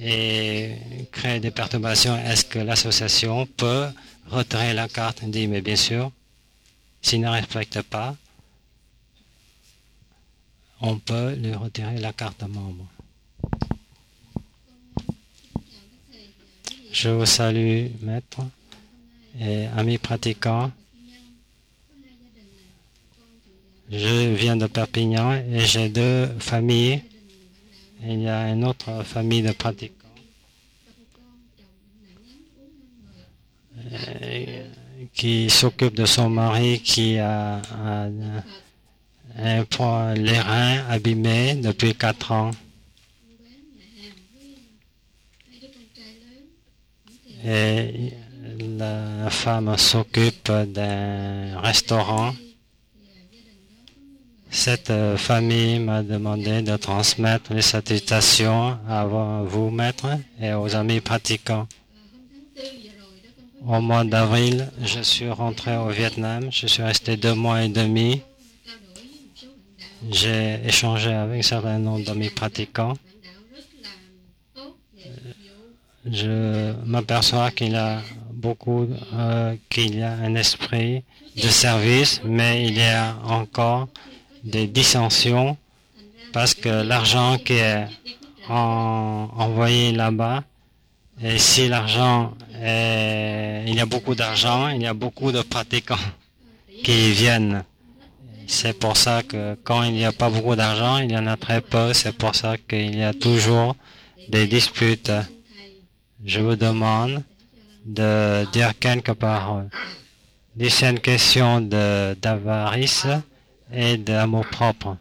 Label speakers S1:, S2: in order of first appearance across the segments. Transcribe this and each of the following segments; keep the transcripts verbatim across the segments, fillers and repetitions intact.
S1: et crée des perturbations, est-ce que l'association peut retirer la carte? Il dit, mais bien sûr, s'il ne respecte pas, on peut lui retirer la carte de membre. Je vous salue, maître et amis pratiquants. Je viens de Perpignan et j'ai deux familles. Il y a une autre famille de pratiquants qui s'occupe de son mari qui a, a, a les reins abîmés depuis quatre ans. Et la femme s'occupe d'un restaurant. Cette famille m'a demandé de transmettre les salutations à vous, maître, et aux amis pratiquants. Au mois d'avril, je suis rentré au Vietnam. Je suis resté deux mois et demi. J'ai échangé avec un certain nombre d'amis pratiquants. Je m'aperçois qu'il y a beaucoup, euh, qu'il y a un esprit de service, mais il y a encore des dissensions parce que l'argent qui est en, envoyé là-bas, et si l'argent est, il y a beaucoup d'argent, il y a beaucoup de pratiquants qui viennent. C'est pour ça que quand il n'y a pas beaucoup d'argent, il y en a très peu. C'est pour ça qu'il y a toujours des disputes. Je vous demande de dire quelques paroles. C'est une question d'avarice et d'amour-propre.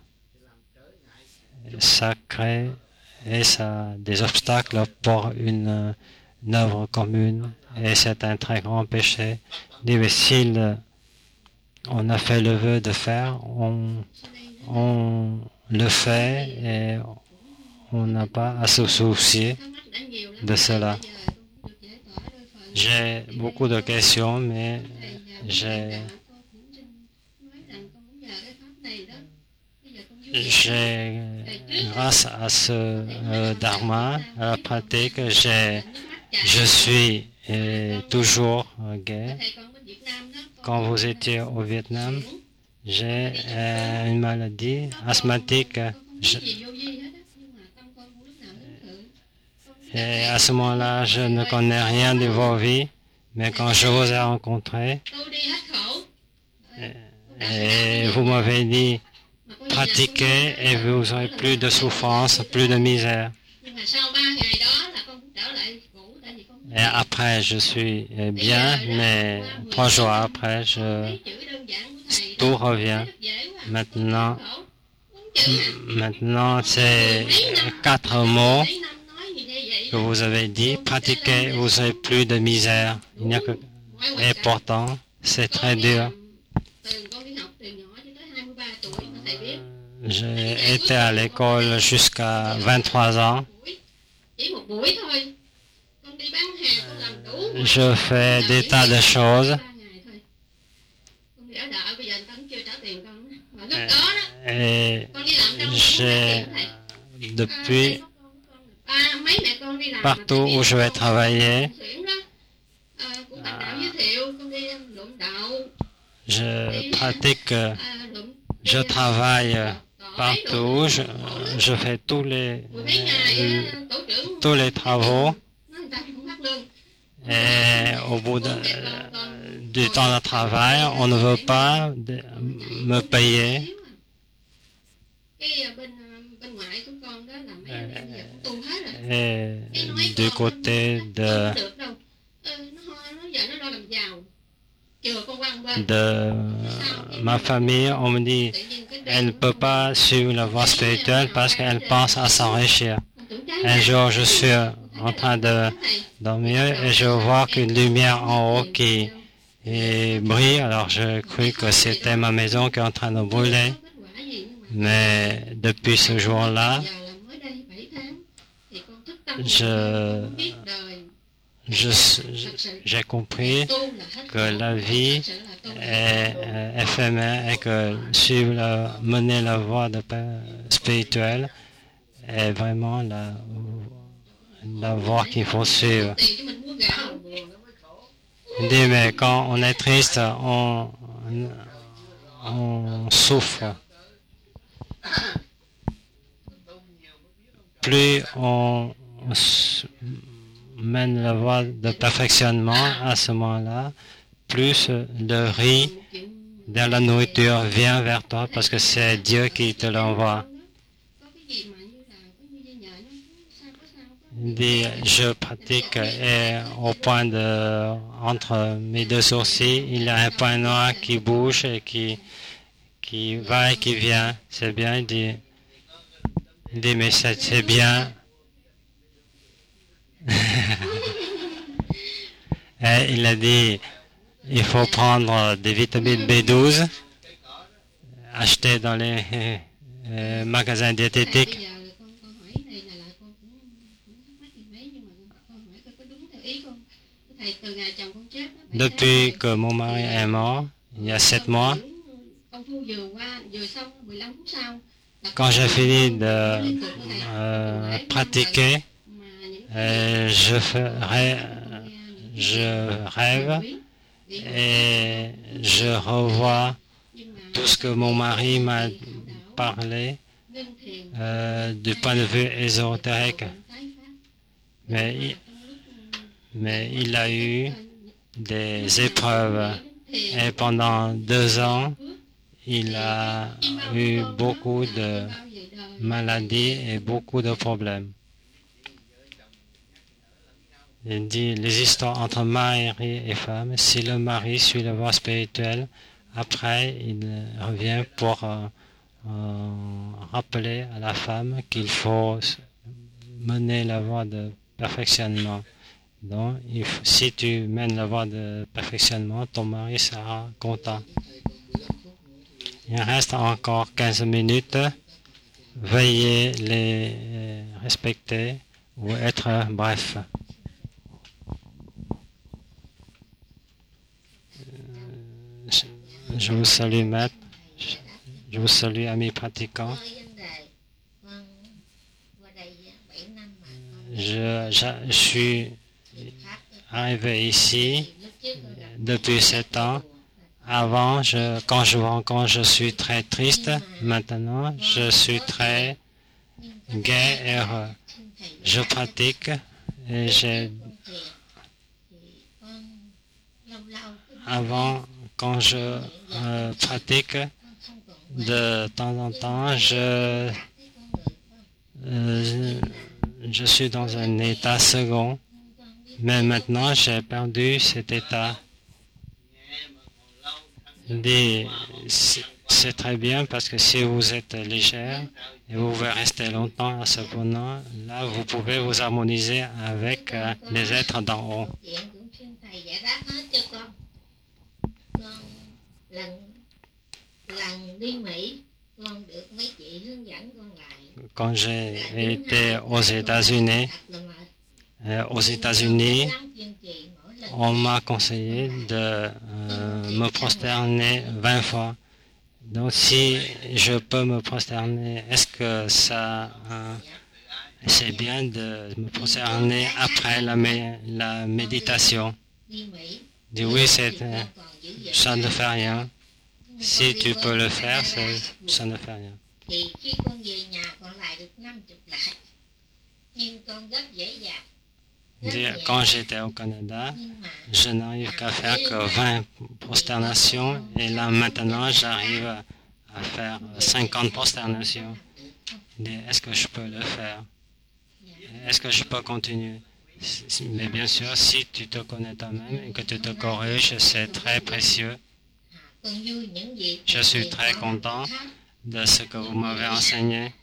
S1: Ça crée et ça des obstacles pour une, une œuvre commune. Et c'est un très grand péché. Difficile. On a fait le vœu de faire, on, on le fait et on n'a pas à se soucier de cela. J'ai beaucoup de questions, mais j'ai, j'ai grâce à ce euh, dharma, à la pratique, j'ai, je suis euh, toujours euh, gay. Quand vous étiez au Vietnam, j'ai euh, une maladie asthmatique. Je, et à ce moment-là, je ne connais rien de vos vies, mais quand je vous ai rencontré, et, et vous m'avez dit, pratiquez et vous aurez plus de souffrance, plus de misère. Et après, je suis bien, mais trois jours après, je, tout revient. Maintenant, maintenant, c'est quatre mots que vous avez dit. Pratiquez, vous n'avez plus de misère. Il n'y a que... Et pourtant, c'est très dur. J'ai été à l'école jusqu'à vingt-trois ans. Je fais des tas de choses. Et j'ai, depuis, partout où je vais travailler, je pratique, je travaille partout, je, je fais tous les, tous les travaux. Et au bout de, du temps de travail, on ne veut pas de, me payer. Et, et du côté de, de ma famille, on me dit elle ne peut pas suivre la voie spirituelle parce qu'elle pense à s'enrichir. Un jour, je suis en train de dormir et je vois qu'une lumière en haut qui et brille. Alors, je cru que c'était ma maison qui est en train de brûler. Mais depuis ce jour-là, je, je, j'ai compris que la vie est éphémère et que suivre la, mener la voie de paix spirituelle est vraiment la, la voie qu'il faut suivre. Il dit, mais quand on est triste, on, on souffre. Plus on mène la voie de perfectionnement à ce moment-là, plus le riz de la nourriture vient vers toi parce que c'est Dieu qui te l'envoie. Il dit, je pratique et au point de, entre mes deux sourcils, il y a un point noir qui bouge et qui, qui va et qui vient. C'est bien, il dit, il dit mais c'est, c'est bien. Et il a dit, il faut prendre des vitamines B douze, acheter dans les euh, magasins diététiques. Depuis que mon mari est mort, il y a sept mois, quand j'ai fini de euh, pratiquer, euh, je, ferai, je rêve et je revois tout ce que mon mari m'a parlé euh, du point de vue ésotérique. Mais, mais il a eu des épreuves et pendant deux ans, il a eu beaucoup de maladies et beaucoup de problèmes. Il dit les histoires entre mari et femme, si le mari suit la voie spirituelle, après il revient pour euh, euh, rappeler à la femme qu'il faut mener la voie de perfectionnement. Donc, il faut, si tu mènes la voie de perfectionnement, ton mari sera content. Il reste encore quinze minutes. Veuillez les respecter ou être bref. Je vous salue, maître. Je vous salue, amis pratiquants. Je, je, je suis arrivé ici depuis sept ans. Avant, je, quand je vous rencontre, je suis très triste. Maintenant, je suis très gai et heureux. Je pratique et j'ai... Avant, quand je euh, pratique, de temps en temps, je, euh, je suis dans un état second. Mais maintenant, j'ai perdu cet état. C'est très bien parce que si vous êtes légère et vous pouvez rester longtemps à ce point-là, là, vous pouvez vous harmoniser avec euh, les êtres d'en haut. Quand j'ai été aux États-Unis, euh, aux États-Unis, on m'a conseillé de euh, me prosterner vingt fois. Donc, si je peux me prosterner, est-ce que ça, euh, c'est bien de me prosterner après la, mé la méditation? Dis oui, c'est, euh, ça ne fait rien. Si tu peux le faire, ça ne fait rien. Quand j'étais au Canada, je n'arrive qu'à faire que vingt prosternations et là maintenant j'arrive à faire cinquante prosternations. Est-ce que je peux le faire? Est-ce que je peux continuer? Mais bien sûr, si tu te connais toi-même et que tu te corriges, c'est très précieux. Je suis très content de ce que vous m'avez enseigné.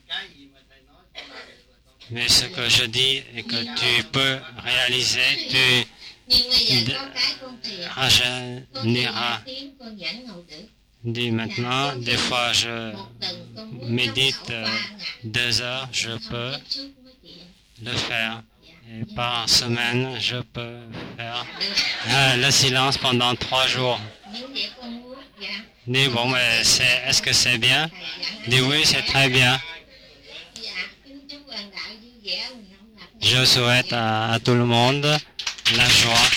S1: Mais ce que je dis et que tu peux réaliser, tu rajeuniras. Dis maintenant, des fois je médite deux heures, je peux le faire. Et par semaine, je peux faire euh, le silence pendant trois jours. Dis bon, mais c'est, est-ce que c'est bien? Dis oui, c'est très bien. Je souhaite à, à tout le monde la joie.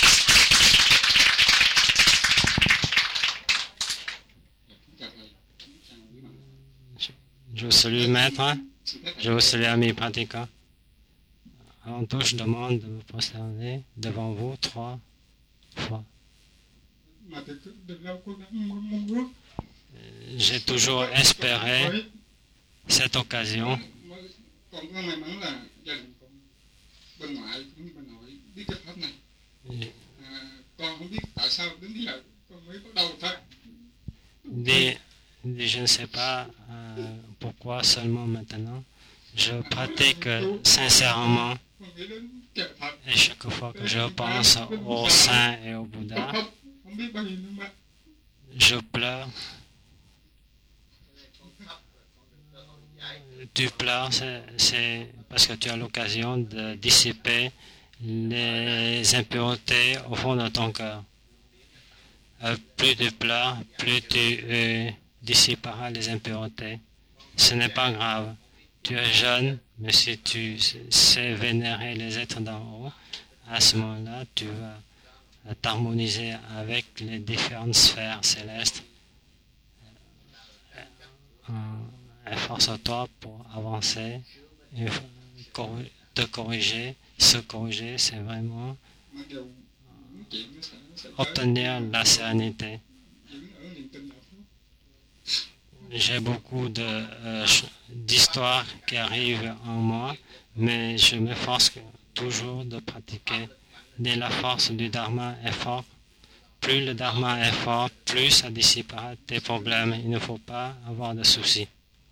S1: Je, je vous salue, maître. Je vous salue, amis pratiquants. Avant tout, je demande de me prosterner devant vous trois fois. J'ai toujours espéré cette occasion. Des, des, je ne sais pas euh, pourquoi seulement maintenant. Je pratique sincèrement et chaque fois que je pense au Saint et au Bouddha, je pleure. Tu pleures, c'est parce que tu as l'occasion de dissiper les impuretés au fond de ton cœur. Euh, plus tu pleures, plus tu euh, dissiperas les impuretés. Ce n'est pas grave. Tu es jeune, mais si tu sais vénérer les êtres d'en haut, à ce moment-là, tu vas t'harmoniser avec les différentes sphères célestes. Efforce-toi pour avancer et te corriger. Se corriger, c'est vraiment obtenir la sérénité. J'ai beaucoup de, euh, d'histoires qui arrivent en moi, mais je m'efforce toujours de pratiquer. Dès la force du Dharma est forte, plus le Dharma est fort, plus ça dissipera tes problèmes. Il ne faut pas avoir de soucis.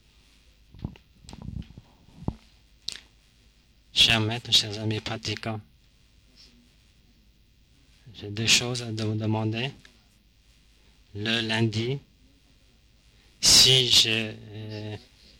S1: Chers maîtres, chers amis pratiquants, j'ai deux choses à vous demander. Le lundi, si je, euh,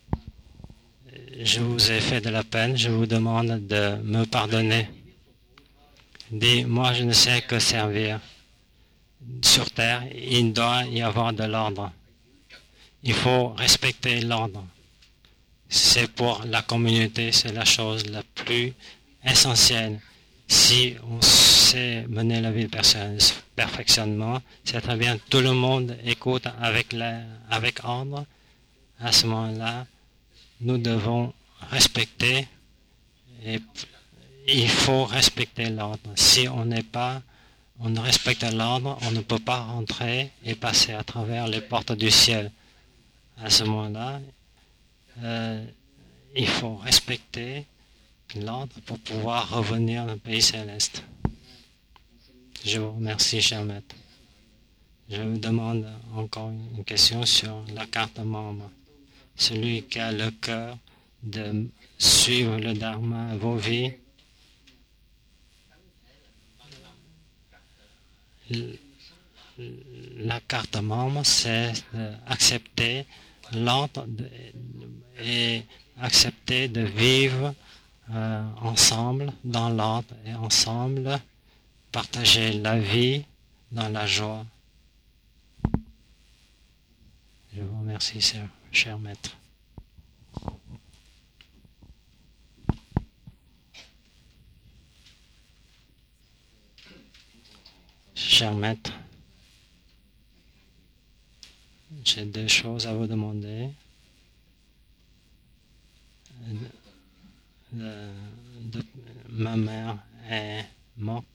S1: je vous ai fait de la peine, je vous demande de me pardonner. Dis, moi je ne sais que servir. Sur terre, il doit y avoir de l'ordre. Il faut respecter l'ordre. C'est pour la communauté, c'est la chose la plus essentielle. Si on sait mener la vie de perfectionnement, c'est très bien. Tout le monde écoute avec, la, avec ordre. À ce moment-là, nous devons respecter et il faut respecter l'ordre. Si on n'est pas, on ne respecte l'ordre, on ne peut pas rentrer et passer à travers les portes du ciel. À ce moment-là, euh, il faut respecter l'ordre pour pouvoir revenir dans le pays céleste. Je vous remercie, cher maître. Je vous demande encore une question sur la carte membre. Celui qui a le cœur de suivre le Dharma, vos vies, la carte membre, c'est d'accepter l'ordre et accepter de vivre euh, ensemble dans l'ordre et ensemble partager la vie dans la joie. Je vous remercie, cher, cher maître. Cher maître, j'ai deux choses à vous demander. De, de, ma mère est morte.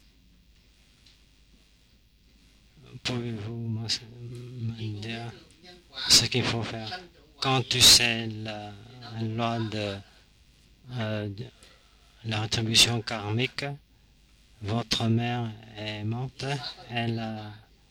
S1: Pouvez-vous me, me dire ce qu'il faut faire? Quand tu sais la, la loi de, euh, de la rétribution karmique, votre mère est morte, elle a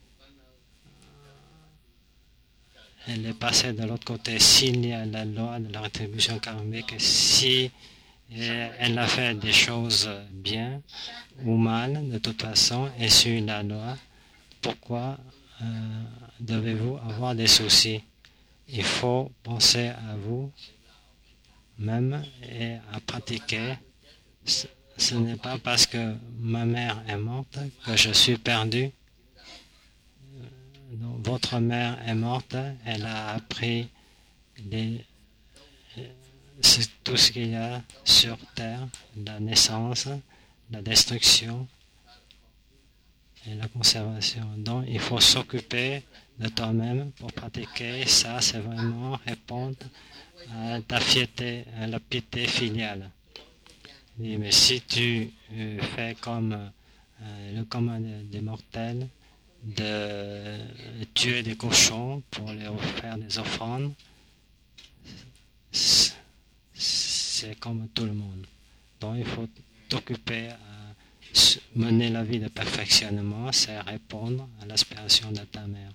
S1: Elle est passée de l'autre côté. S'il y a la loi de la rétribution karmique, si elle a fait des choses bien ou mal, de toute façon, et suit la loi, pourquoi euh, devez-vous avoir des soucis? Il faut penser à vous même et à pratiquer. Ce, ce n'est pas parce que ma mère est morte que je suis perdu. Donc, votre mère est morte, elle a appris les, c'est tout ce qu'il y a sur Terre, la naissance, la destruction et la conservation. Donc, il faut s'occuper de toi-même pour pratiquer. Ça, c'est vraiment répondre à ta piété, à la piété filiale. Mais si tu euh, fais comme euh, le commun des mortels, de tuer des cochons pour leur faire des offrandes, c'est comme tout le monde. Donc il faut t'occuper à mener la vie de perfectionnement, c'est répondre à l'aspiration de ta mère.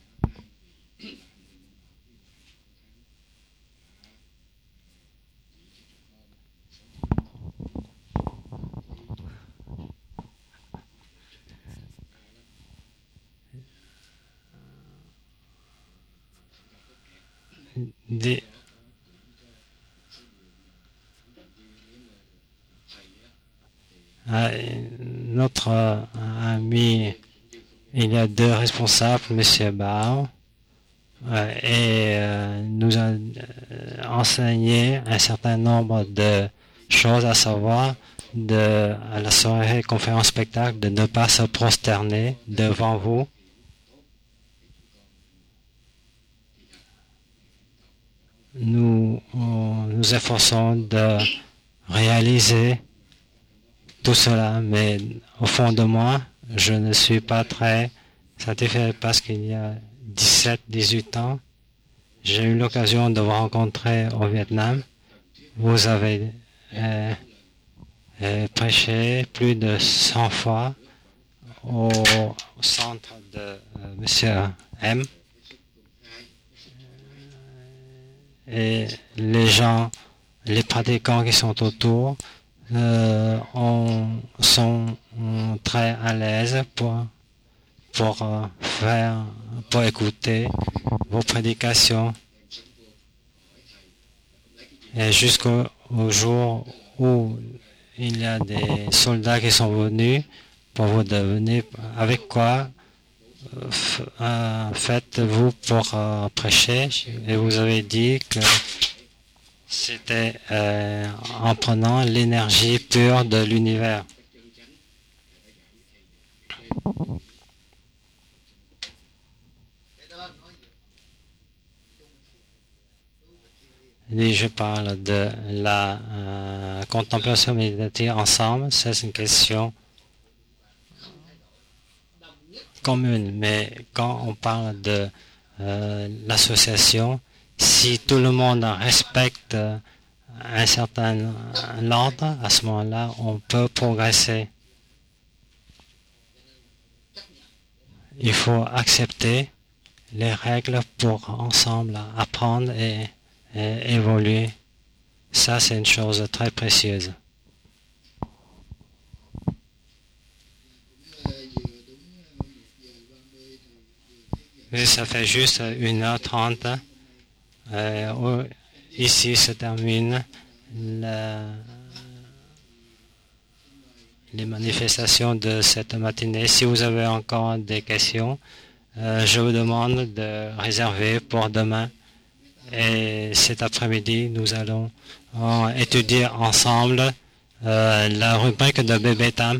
S1: Des, euh, notre euh, ami, il y a deux responsables, M. Bao, euh, et euh, nous a euh, enseigné un certain nombre de choses, à savoir de, à la soirée conférence spectacle, de ne pas se prosterner devant vous. Nous nous efforçons de réaliser tout cela, mais au fond de moi, je ne suis pas très satisfait parce qu'il y a dix-sept dix-huit ans, j'ai eu l'occasion de vous rencontrer au Vietnam. Vous avez euh, euh, prêché plus de cent fois au, au centre de euh, M. M. Et les gens, les pratiquants qui sont autour euh, on, sont on, très à l'aise pour, pour euh, faire, pour écouter vos prédications. Et jusqu'au au jour où il y a des soldats qui sont venus pour vous devenir avec quoi euh, faites-vous pour euh, prêcher, et vous avez dit que c'était euh, en prenant l'énergie pure de l'univers. Et je parle de la euh, contemplation méditative ensemble, c'est une question commune, mais quand on parle de euh, l'association, si tout le monde respecte euh, un certain ordre, à ce moment-là, on peut progresser. Il faut accepter les règles pour ensemble apprendre et, et évoluer. Ça, c'est une chose très précieuse. Et ça fait juste une heure trente. Euh, ici se termine la, les manifestations de cette matinée. Si vous avez encore des questions, euh, je vous demande de réserver pour demain. Et cet après-midi, nous allons euh, étudier ensemble euh, la rubrique de Bébé Tam.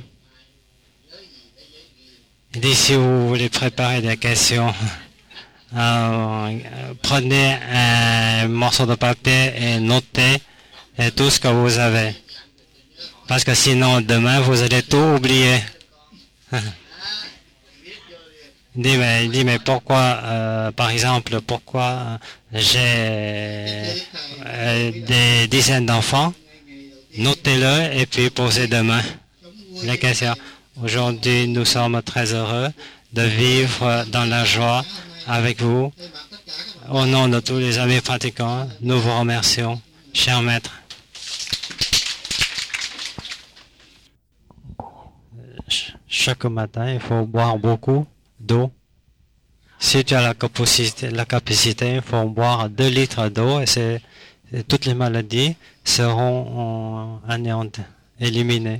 S1: Et si vous voulez préparer des questions, euh, prenez un morceau de papier et notez tout ce que vous avez. Parce que sinon, demain, vous allez tout oublier. Dis mais, dis, mais pourquoi, euh, par exemple, pourquoi j'ai euh, des dizaines d'enfants? Notez-le et puis posez demain les questions. Aujourd'hui, nous sommes très heureux de vivre dans la joie avec vous. Au nom de tous les amis pratiquants, nous vous remercions, cher maître. Chaque matin, il faut boire beaucoup d'eau. Si tu as la capacité, la capacité, il faut boire deux litres d'eau et, c'est, et toutes les maladies seront anéanties, éliminées.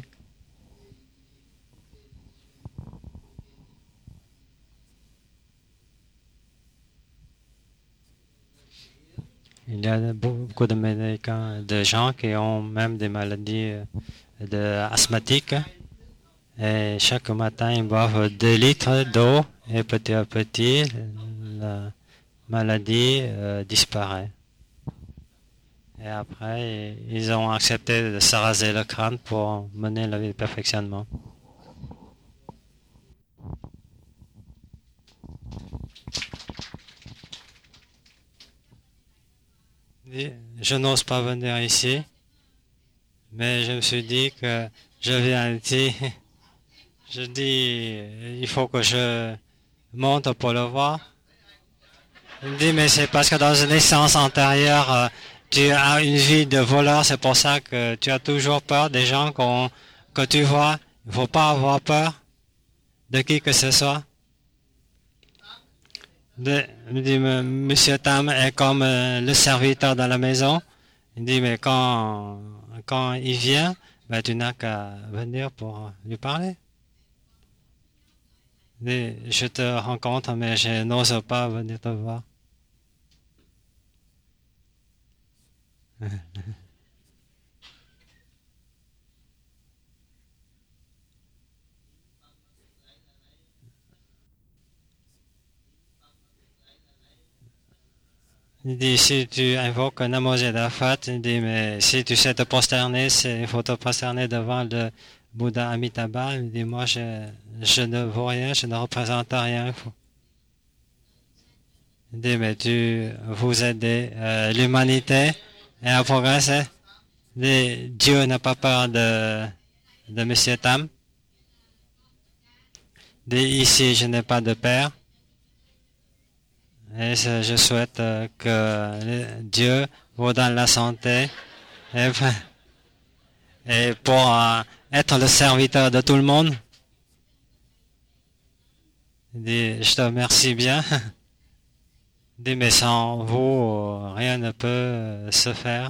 S1: Il y a beaucoup de médicaments, de gens qui ont même des maladies euh, de asthmatiques. Et chaque matin, ils boivent deux litres d'eau et petit à petit, la maladie euh, disparaît. Et après, ils ont accepté de se raser le crâne pour mener la vie de perfectionnement. Je n'ose pas venir ici, mais je me suis dit que je viens ici. Je dis, il faut que je monte pour le voir. Il dit, mais c'est parce que dans une naissance antérieure, euh, tu as une vie de voleur, c'est pour ça que tu as toujours peur des gens qu'on, que tu vois. Il ne faut pas avoir peur de qui que ce soit. De, il dit, Monsieur Tam est comme euh, le serviteur dans la maison. Il dit, mais quand, quand il vient, ben, tu n'as qu'à venir pour lui parler. Il dit, je te rencontre, mais je n'ose pas venir te voir. Il dit, si tu invoques Namo Zedafat, il dit, mais si tu sais te prosterner, il faut te prosterner devant le Bouddha Amitabha. Il dit, moi, je, je ne vaux rien, je ne représente rien. Il dit, mais tu, vous aidez euh, l'humanité et à progresser. Il dit, Dieu n'a pas peur de, de Monsieur Tam. Il dit, ici, je n'ai pas de père. Et je souhaite que Dieu vous donne la santé et, et pour euh, être le serviteur de tout le monde. Il dit, je te remercie bien. Il dit, mais sans vous, rien ne peut se faire.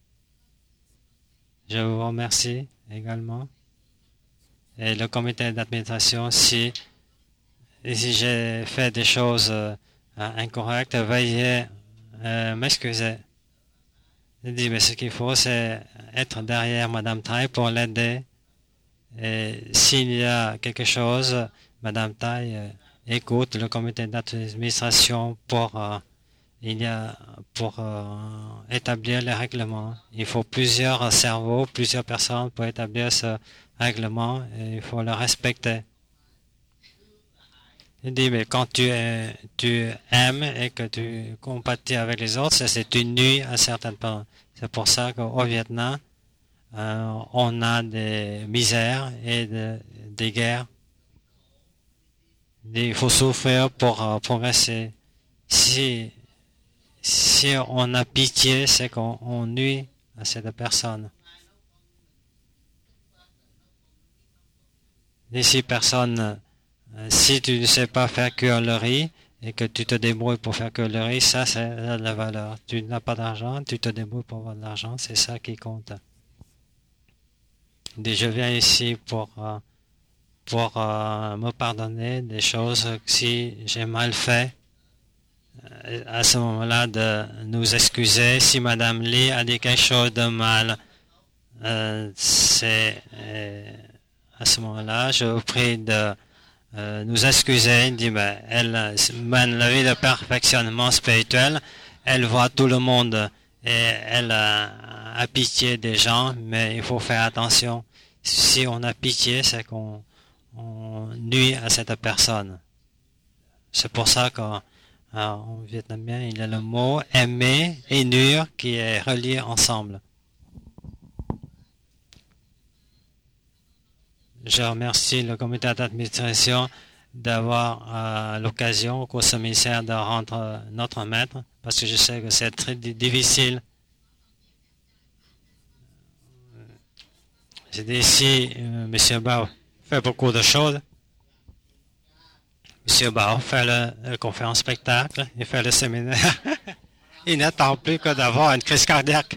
S1: Je vous remercie également. Et le comité d'administration, si, si j'ai fait des choses euh, incorrectes, veuillez euh, m'excuser. Il dit, mais ce qu'il faut, c'est être derrière Madame Tai pour l'aider. Et s'il y a quelque chose, Madame Tai euh, écoute le comité d'administration pour, euh, il y a, pour euh, établir les règlements. Il faut plusieurs cerveaux, plusieurs personnes pour établir ce règlement et il faut le respecter. Il dit, mais quand tu, es, tu aimes et que tu compatis avec les autres, c'est tu nuis à certaines personnes. C'est pour ça qu'au Vietnam, euh, on a des misères et de, des guerres. Il dit, il faut souffrir pour euh, progresser. Si, si on a pitié, c'est qu'on nuit à cette personne. Et si personne... Si tu ne sais pas faire cuire le riz et que tu te débrouilles pour faire cuire le riz, ça c'est la valeur. Tu n'as pas d'argent, tu te débrouilles pour avoir de l'argent, c'est ça qui compte. Et je viens ici pour, pour euh, me pardonner des choses si j'ai mal fait. À ce moment-là, de nous excuser. Si Madame Lee a dit quelque chose de mal, euh, c'est euh, à ce moment-là, je vous prie de Euh, nous excuser, il dit, ben, elle mène la vie de perfectionnement spirituel, elle voit tout le monde et elle a, a pitié des gens, mais il faut faire attention. Si on a pitié, c'est qu'on on nuit à cette personne. C'est pour ça qu'en en vietnamien, il y a le mot aimer et nuire qui est relié ensemble. Je remercie le comité d'administration d'avoir euh, l'occasion au cours de ce ministère de rendre euh, notre maître, parce que je sais que c'est très difficile. J'ai dit ici, euh, M. Bao fait beaucoup de choses. M. Bao fait le, le conférence spectacle, il fait le séminaire. Il n'attend plus que d'avoir une crise cardiaque.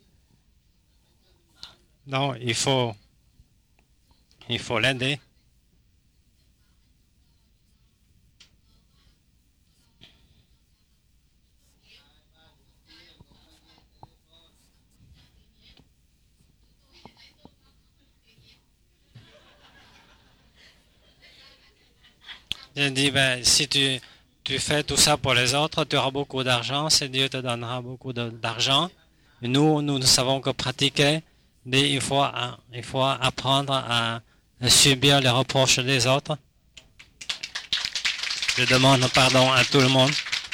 S1: Non, il faut Il faut l'aider. J'ai dit, ben, si tu, tu fais tout ça pour les autres, tu auras beaucoup d'argent, c'est Dieu te donnera beaucoup de- d'argent. Nous, nous ne savons que pratiquer. Mais il faut, il faut apprendre à, à subir les reproches des autres. Je demande pardon à tout le monde.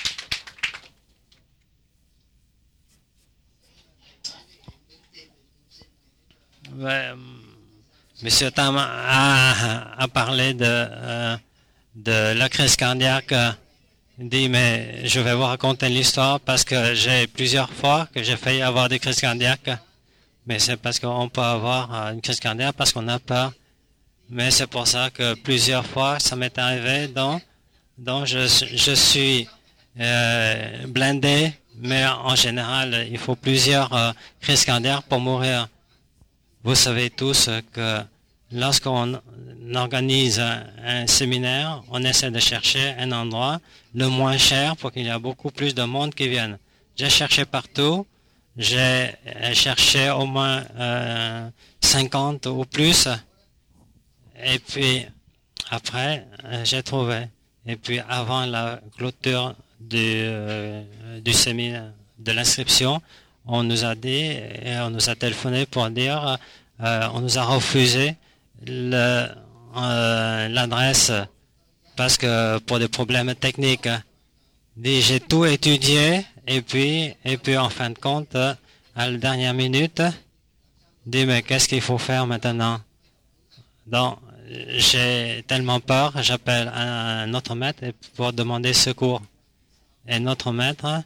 S1: Ouais, Monsieur Tam a, a parlé de, euh, de la crise cardiaque. Il dit, mais je vais vous raconter l'histoire parce que j'ai plusieurs fois que j'ai failli avoir des crises cardiaques. Mais c'est parce qu'on peut avoir une crise cardiaque parce qu'on a peur. Mais c'est pour ça que plusieurs fois, ça m'est arrivé. Donc, donc je, je suis euh, blindé, mais en général, il faut plusieurs euh, crises cardiaques pour mourir. Vous savez tous que lorsqu'on organise un, un séminaire, on essaie de chercher un endroit le moins cher pour qu'il y ait beaucoup plus de monde qui vienne. J'ai cherché partout. J'ai cherché au moins euh, cinquante ou plus. Et puis, après, j'ai trouvé. Et puis, avant la clôture du, euh, du séminaire, de l'inscription, on nous a dit, et on nous a téléphoné pour dire, euh, on nous a refusé le, euh, l'adresse parce que pour des problèmes techniques. Dit, j'ai tout étudié et puis, et puis en fin de compte, à la dernière minute, dit, mais qu'est-ce qu'il faut faire maintenant? Donc, j'ai tellement peur, j'appelle un, un autre maître pour demander secours. Et notre maître,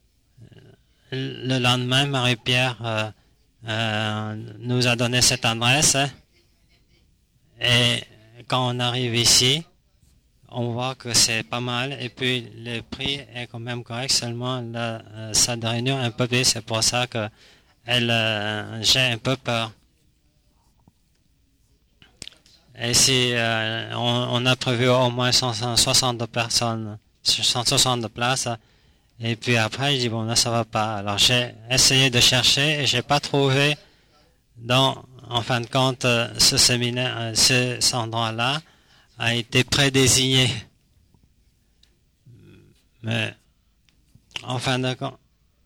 S1: le lendemain, Marie-Pierre euh, euh, nous a donné cette adresse. Et quand on arrive ici, on voit que c'est pas mal. Et puis, le prix est quand même correct. Seulement, la euh, salle de réunion est un peu vide. C'est pour ça que elle, euh, j'ai un peu peur. Et si euh, on, on a prévu au moins cent soixante personnes, cent soixante places, et puis après, je dis, bon, là, ça va pas. Alors, j'ai essayé de chercher et j'ai pas trouvé. Donc, en fin de compte, ce séminaire, ce, cet endroit-là a été prédésigné. Mais, en fin de compte,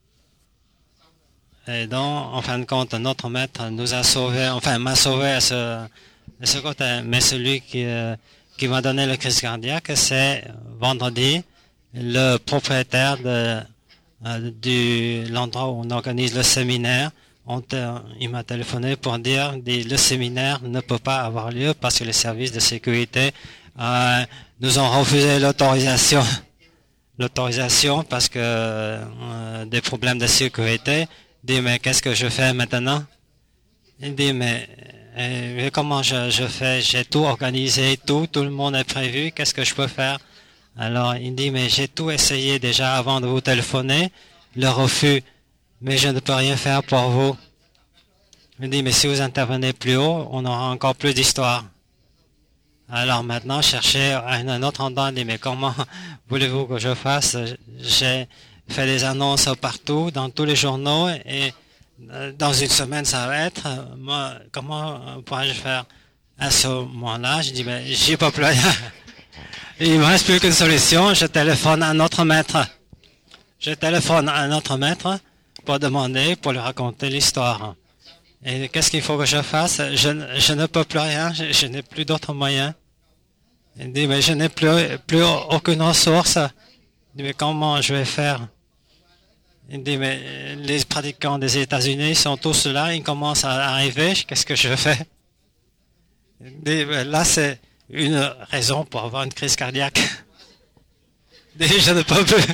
S1: et donc, en fin de compte, notre maître nous a sauvés, enfin, m'a sauvé à ce, à ce côté. Mais celui qui, euh, qui m'a donné le crise cardiaque, c'est vendredi, le propriétaire de, euh, du l'endroit où on organise le séminaire. On te, il m'a téléphoné pour dire que le séminaire ne peut pas avoir lieu parce que les services de sécurité euh, nous ont refusé l'autorisation. L'autorisation parce que euh, des problèmes de sécurité. Il dit, mais qu'est-ce que je fais maintenant? Il dit, mais euh, comment je, je fais? J'ai tout organisé, tout, tout le monde est prévu, qu'est-ce que je peux faire? Alors, il dit, mais j'ai tout essayé déjà avant de vous téléphoner, le refus, mais je ne peux rien faire pour vous. Il dit, mais si vous intervenez plus haut, on aura encore plus d'histoire. Alors maintenant, cherchez un autre endroit, il dit, mais comment voulez-vous que je fasse? J'ai fait des annonces partout, dans tous les journaux, et dans une semaine, ça va être. Moi, comment pourrais-je faire? À ce moment-là, je dis, mais j'y peux plus rien. Il me reste plus qu'une solution, je téléphone à un autre maître. Je téléphone à un autre maître pour demander, pour lui raconter l'histoire. Et qu'est-ce qu'il faut que je fasse? Je, je ne peux plus rien, je, je n'ai plus d'autres moyens. Il dit, mais je n'ai plus, plus aucune ressource. Il dit, mais comment je vais faire? Il dit, mais les pratiquants des États-Unis sont tous là, ils commencent à arriver, qu'est-ce que je fais? Il dit, mais là, c'est une raison pour avoir une crise cardiaque. Il dit, je ne peux plus.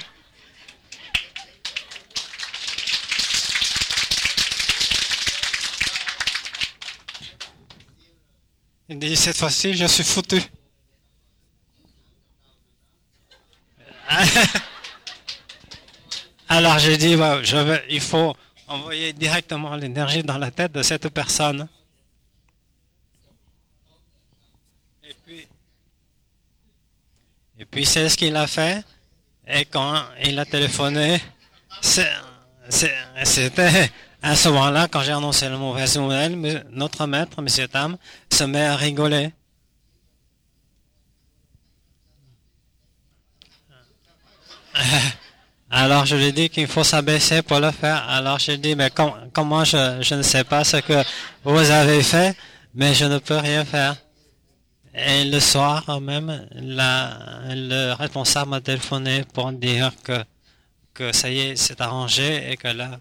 S1: Il dit, cette fois-ci, je suis foutu. Alors j'ai dit, ouais, je vais, il faut envoyer directement l'énergie dans la tête de cette personne. Et puis, et puis c'est ce qu'il a fait. Et quand il a téléphoné, c'est, c'est, c'était à ce moment-là, quand j'ai annoncé la mauvaise nouvelle, notre maître, M. Tam, se met à rigoler. Alors je lui dis qu'il faut s'abaisser pour le faire. Alors je lui dis, mais com- comment je, je ne sais pas ce que vous avez fait, mais je ne peux rien faire. Et le soir même, la, le responsable m'a téléphoné pour dire que, que ça y est, c'est arrangé et que là,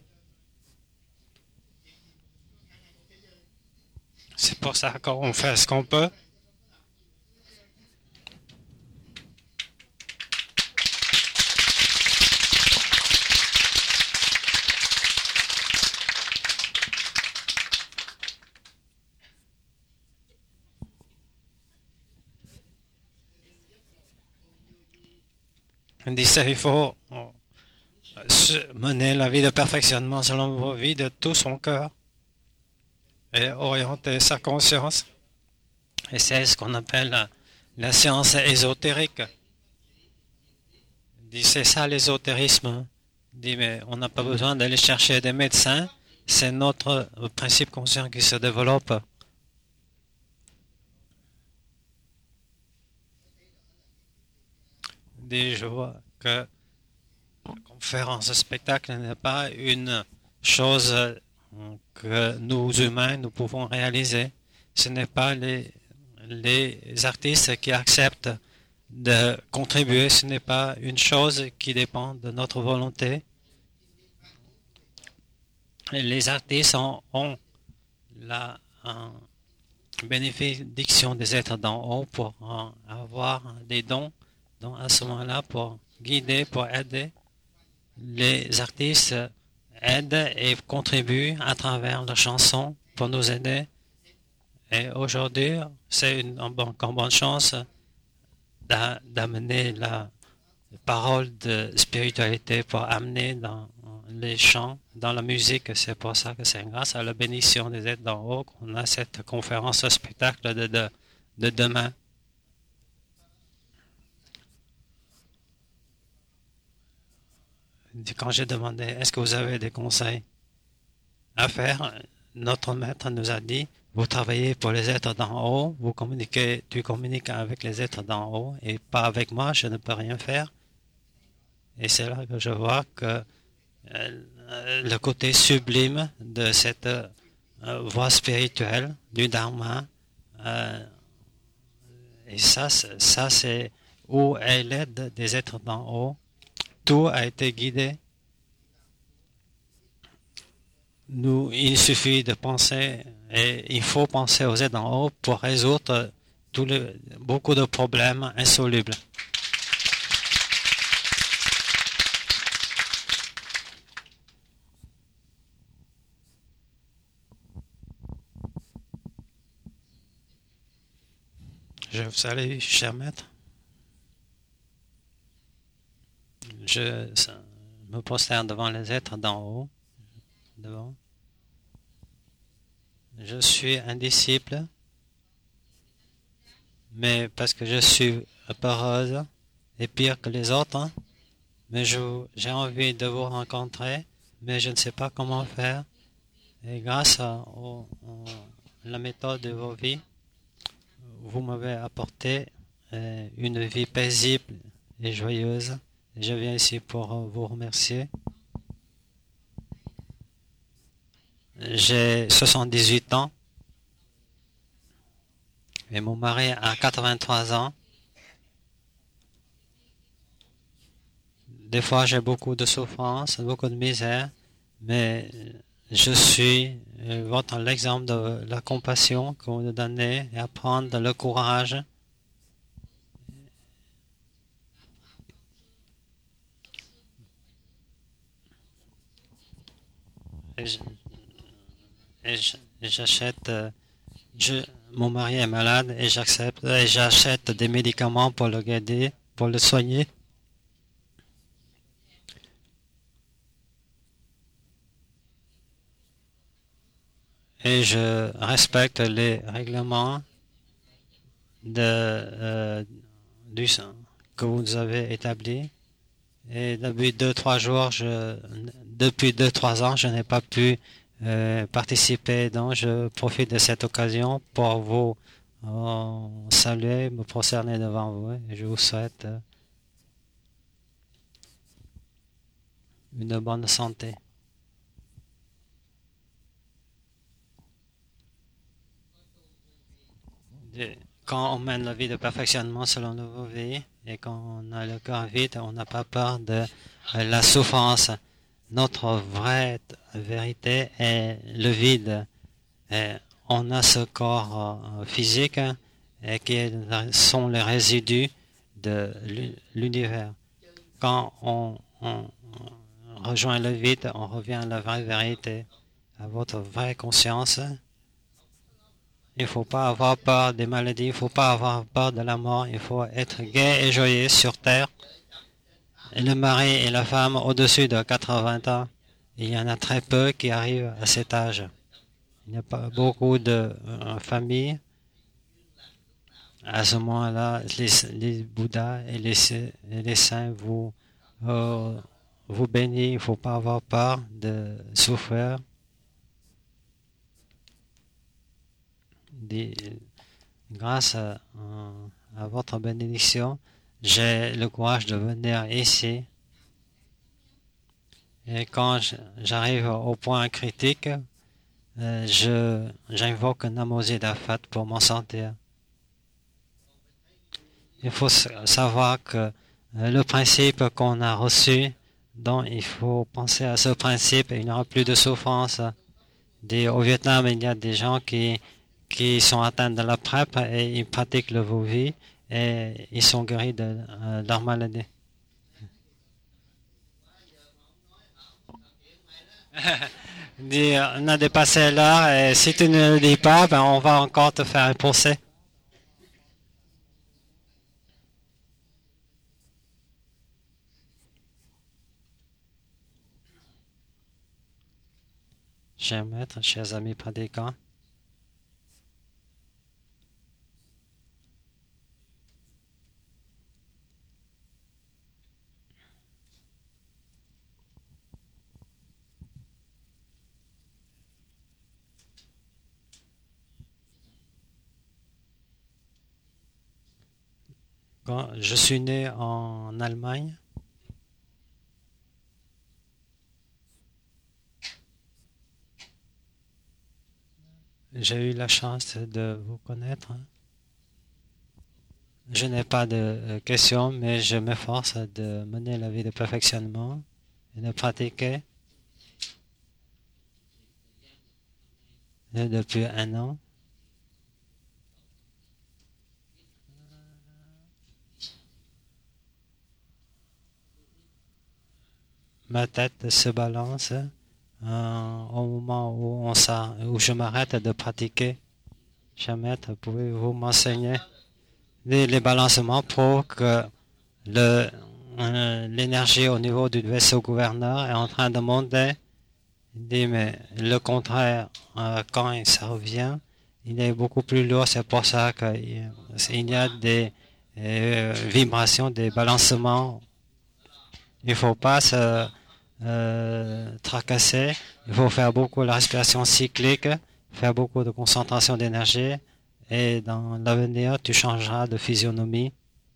S1: c'est pour ça qu'on fait ce qu'on peut. Il dit, il faut mener la vie de perfectionnement selon vos vies de tout son cœur et orienter sa conscience. Et c'est ce qu'on appelle la, la science ésotérique. Il dit, c'est ça l'ésotérisme. Il dit, mais on n'a pas besoin d'aller chercher des médecins. C'est notre principe conscient qui se développe. Il dit, je vois que la conférence spectacle n'est pas une chose que nous humains nous pouvons réaliser. Ce n'est pas les, les artistes qui acceptent de contribuer, ce n'est pas une chose qui dépend de notre volonté. Les artistes ont, ont la euh, bénédiction des êtres d'en haut pour euh, avoir des dons. Donc à ce moment-là, pour guider, pour aider, les artistes aident et contribuent à travers leurs chansons pour nous aider. Et aujourd'hui, c'est une encore bonne chance d'amener la parole de spiritualité pour amener dans les chants, dans la musique. C'est pour ça que c'est grâce à la bénédiction des êtres d'en haut qu'on a cette conférence spectacle de, de, de demain. Quand j'ai demandé, est-ce que vous avez des conseils à faire, notre maître nous a dit, vous travaillez pour les êtres d'en haut, vous communiquez, tu communiques avec les êtres d'en haut et pas avec moi, je ne peux rien faire. Et c'est là que je vois que euh, le côté sublime de cette euh, voie spirituelle, du Dharma, euh, et ça, ça c'est où est l'aide des êtres d'en haut. Tout a été guidé. Nous, il suffit de penser, et il faut penser aux êtres d'en haut pour résoudre tous les, beaucoup de problèmes insolubles. Je vous salue, cher maître. Je me prosterne devant les êtres d'en haut. Devant. Je suis un disciple, mais parce que je suis peureuse et pire que les autres, hein, mais j'ai envie de vous rencontrer, mais je ne sais pas comment faire. Et grâce à, au, à la méthode de vos vies, vous m'avez apporté euh, une vie paisible et joyeuse. Et je viens ici pour vous remercier. J'ai soixante-dix-huit ans et mon mari a quatre-vingt-trois ans. Des fois, j'ai beaucoup de souffrance, beaucoup de misère, mais je suis votre l'exemple de la compassion que vous nous donnez et apprendre le courage. Et j'achète, je, mon mari est malade et j'accepte et j'achète des médicaments pour le guider, pour le soigner. Et je respecte les règlements de, euh, du, que vous avez établis. Et depuis deux, trois jours, je, depuis deux, trois ans, je n'ai pas pu euh, participer. Donc, je profite de cette occasion pour vous euh, saluer, me prosterner devant vous. Et je vous souhaite euh, une bonne santé. De- Quand on mène la vie de perfectionnement selon le nouveau vie et quand on a le cœur vide, on n'a pas peur de euh, la souffrance. Notre vraie vérité est le vide. Et on a ce corps euh, physique hein, et qui sont les résidus de l'univers. Quand on, on rejoint le vide, on revient à la vraie vérité, à votre vraie conscience. Il ne faut pas avoir peur des maladies, il ne faut pas avoir peur de la mort, il faut être gai et joyeux sur terre. Et le mari et la femme au-dessus de quatre-vingts ans, il y en a très peu qui arrivent à cet âge. Il n'y a pas beaucoup de euh, familles. À ce moment-là, les, les Bouddhas et les, et les saints vous, euh, vous bénissent. Il ne faut pas avoir peur de souffrir. Des, grâce à, à votre bénédiction, j'ai le courage de venir ici. Et quand j'arrive au point critique, euh, je, j'invoque Namo Zidafat pour m'en sortir. Il faut savoir que le principe qu'on a reçu, donc il faut penser à ce principe et il n'y aura plus de souffrance. Des, au Vietnam, il y a des gens qui, qui sont atteints de la PrEP et ils pratiquent le Vo-Vie et ils sont guéris de, euh, de leur maladie. On a dépassé l'heure et si tu ne le dis pas, ben on va encore te faire un procès. Chers maîtres, chers amis pratiquants, quand je suis né en Allemagne, j'ai eu la chance de vous connaître. Je n'ai pas de questions, mais je m'efforce de mener la vie de perfectionnement et de pratiquer depuis un an. Ma tête se balance euh, au moment où, on où je m'arrête de pratiquer. Cher maître, pouvez-vous m'enseigner les, les balancements pour que le, euh, l'énergie au niveau du vaisseau gouverneur est en train de monter? Il dit, mais le contraire, euh, quand ça revient, il est beaucoup plus lourd. C'est pour ça qu'il y a des euh, vibrations, des balancements. Il ne faut pas se euh, tracasser. Il faut faire beaucoup de respiration cyclique, faire beaucoup de concentration d'énergie. Et dans l'avenir, tu changeras de physionomie.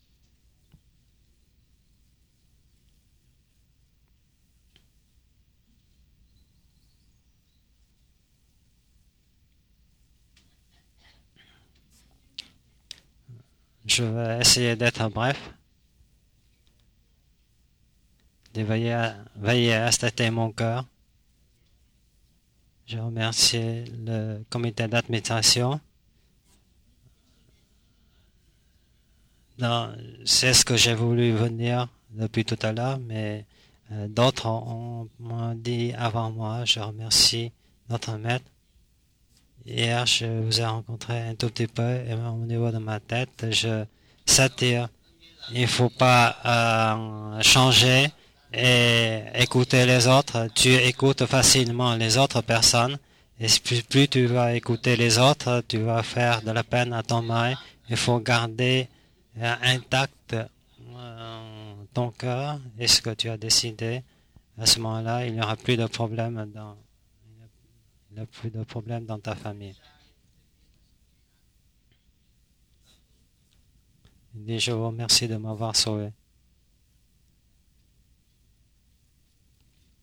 S1: Je vais essayer d'être bref. De veiller à, veiller à stater mon cœur. Je remercie le comité d'administration. C'est ce que j'ai voulu venir depuis tout à l'heure, mais euh, d'autres ont, ont dit avant moi. Je remercie notre maître. Hier, je vous ai rencontré un tout petit peu et au niveau de ma tête, je s'attire. Il ne faut pas euh, changer et écouter les autres. Tu écoutes facilement les autres personnes et plus, plus tu vas écouter les autres, tu vas faire de la peine à ton mari. Il faut garder euh, intact euh, ton cœur et ce que tu as décidé. À ce moment-là, il n'y aura plus de problème dans, il n'y a plus de problème dans ta famille. Il dit, je vous remercie de m'avoir sauvé.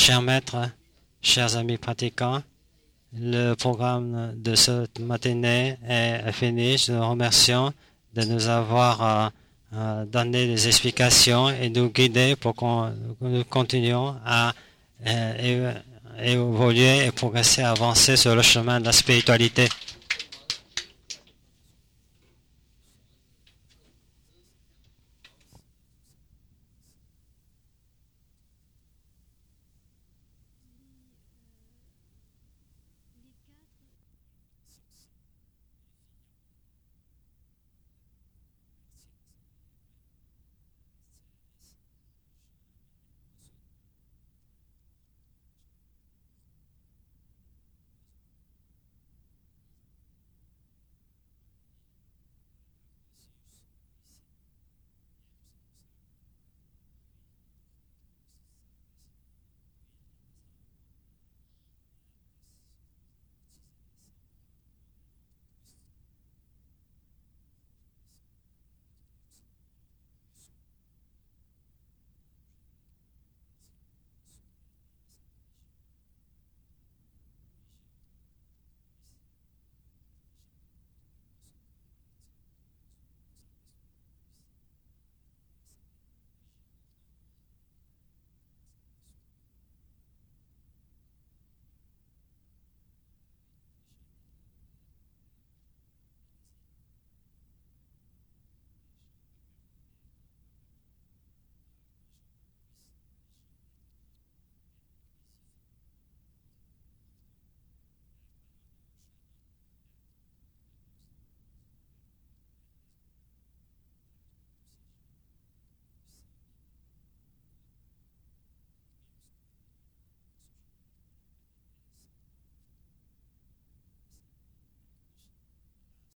S1: Chers maîtres, chers amis pratiquants, le programme de cette matinée est fini. Nous vous remercions de nous avoir euh, euh, donné des explications et nous guider pour qu'on nous continuions à euh, évoluer et progresser, avancer sur le chemin de la spiritualité.